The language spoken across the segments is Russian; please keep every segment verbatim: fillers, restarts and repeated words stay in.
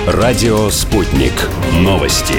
Радио «Спутник». Новости.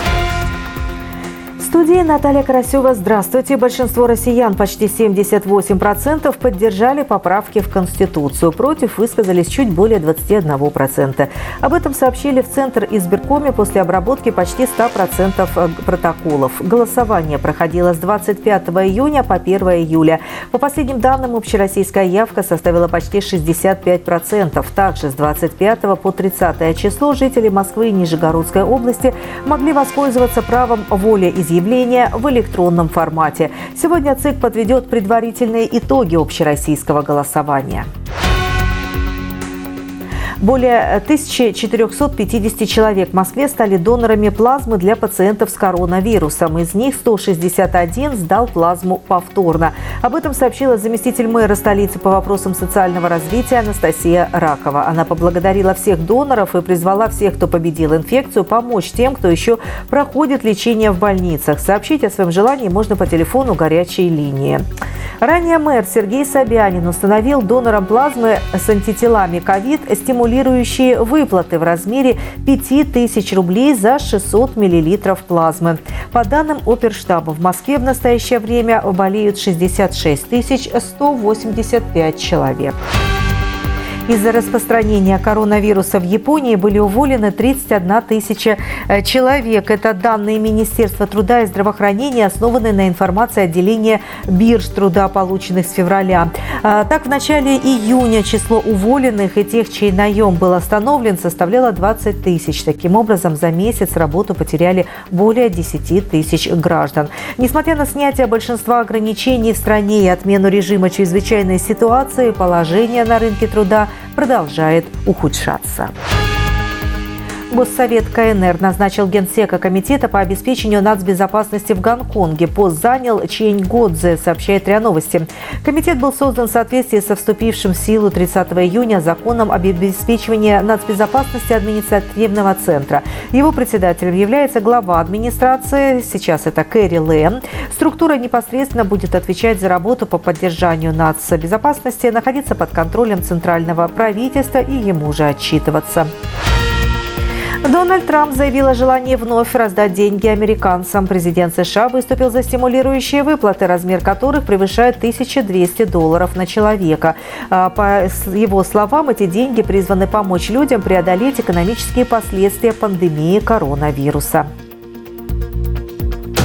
В студии Наталья Карасева. Здравствуйте. Большинство россиян, почти семьдесят восемь процентов, поддержали поправки в Конституцию. Против высказались чуть более двадцати одного процента. Об этом сообщили в Центр избиркоме после обработки почти ста процентов протоколов. Голосование проходило с двадцать пятого июня по первое июля. По последним данным, общероссийская явка составила почти шестьдесят пять процентов. Также с двадцать пятого по тридцатое число жители Москвы и Нижегородской области могли воспользоваться правом волеизъявления в электронном формате. Сегодня ЦИК подведет предварительные итоги общероссийского голосования. Более тысячи четырёхсот пятидесяти человек в Москве стали донорами плазмы для пациентов с коронавирусом. Из них сто шестьдесят один сдал плазму повторно. Об этом сообщила заместитель мэра столицы по вопросам социального развития Анастасия Ракова. Она поблагодарила всех доноров и призвала всех, кто победил инфекцию, помочь тем, кто еще проходит лечение в больницах. Сообщить о своем желании можно по телефону горячей линии. Ранее мэр Сергей Собянин установил донорам плазмы с антителами ковид стимулирующие выплаты в размере пяти тысяч рублей за шестьсот миллилитров плазмы. По данным Оперштаба, в Москве в настоящее время болеют шестьдесят шесть тысяч сто восемьдесят пять человек. Из-за распространения коронавируса в Японии были уволены тридцать одна тысяча человек. Это данные Министерства труда и здравоохранения, основанные на информации отделения бирж труда, полученных с февраля. Так, в начале июня число уволенных и тех, чей наем был остановлен, составляло двадцать тысяч. Таким образом, за месяц работу потеряли более десяти тысяч граждан. Несмотря на снятие большинства ограничений в стране и отмену режима чрезвычайной ситуации, положение на рынке труда продолжает ухудшаться. Госсовет КНР назначил генсека комитета по обеспечению нацбезопасности в Гонконге. Пост занял Чень Годзе, сообщает РИА Новости. Комитет был создан в соответствии со вступившим в силу тридцатого июня законом об обеспечении нацбезопасности административного центра. Его председателем является глава администрации, сейчас это Кэрри Лэ. Структура непосредственно будет отвечать за работу по поддержанию нацбезопасности, находиться под контролем центрального правительства и ему же отчитываться. Дональд Трамп заявил о желании вновь раздать деньги американцам. Президент США выступил за стимулирующие выплаты, размер которых превышает тысячу двести долларов на человека. По его словам, эти деньги призваны помочь людям преодолеть экономические последствия пандемии коронавируса.